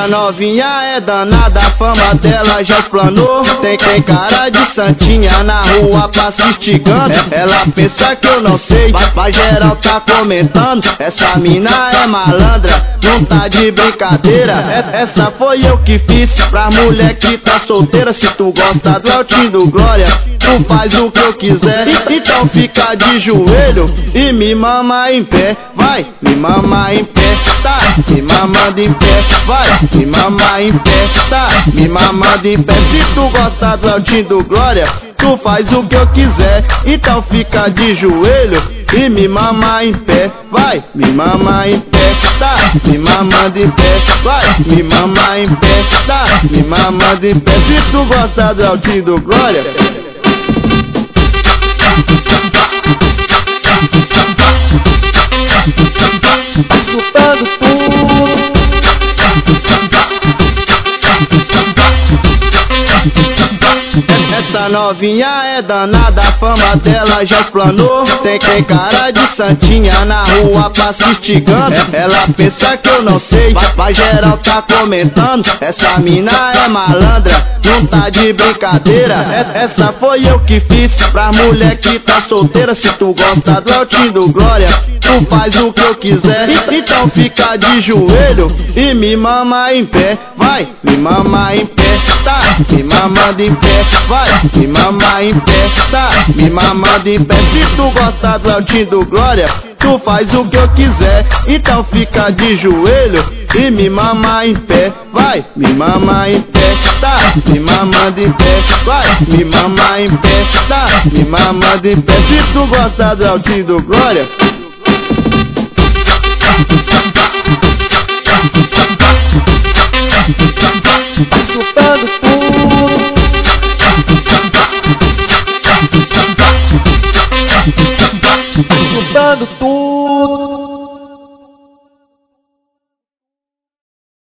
Essa novinha é danada, a fama dela já explanou. Tem cara de santinha na rua pra se instigando. Ela pensa que eu não sei, mas geral tá comentando. Essa mina é malandra, não tá de brincadeira. Essa foi eu que fiz pra mulher que tá solteira. Se tu gosta do Eltinho do Glória, tu faz o que eu quiser. Então fica de joelho e me mama em pé. Vai, me mama em pé, tá? Me mamando em pé, vai, me mama em pé, tá? Me mamando em pé. Se tu gosta do Eltinho do Glória, tu faz o que eu quiser. Então fica de joelho e me mama em pé. Vai, me mama em pé, tá? Me mamando em pé, vai, me mama em pé, tá? Me mamando em pé. Se tu gosta do Eltinho do Glória, Escutando tudo. essa novinha é danada, a fama dela já explanou. Tem cara de santinha na rua pra se instigando. Ela pensa que eu não sei, mas geral tá comentando. Essa mina é malandra, não tá de brincadeira. Essa foi eu que fiz pra mulher que tá solteira. Se tu gosta do Eltinho do Glória, tu faz o que eu quiser. Então fica de joelho e me mama em pé. Vai, me mama em pé, tá? Me mamando em pé, vai, me mama em pé, tá? Me mamando em pé. Se tu gosta do Eltinho do Glória, tu faz o que eu quiser. Então fica de joelho e me mama em pé. Vai, me mama em pé, tá? Me mamando em pé, vai, me mama em pé, tá? Me mamando em pé. Se tu gosta do Eltinho do Glória, Escutando tudo. Escutando tudo.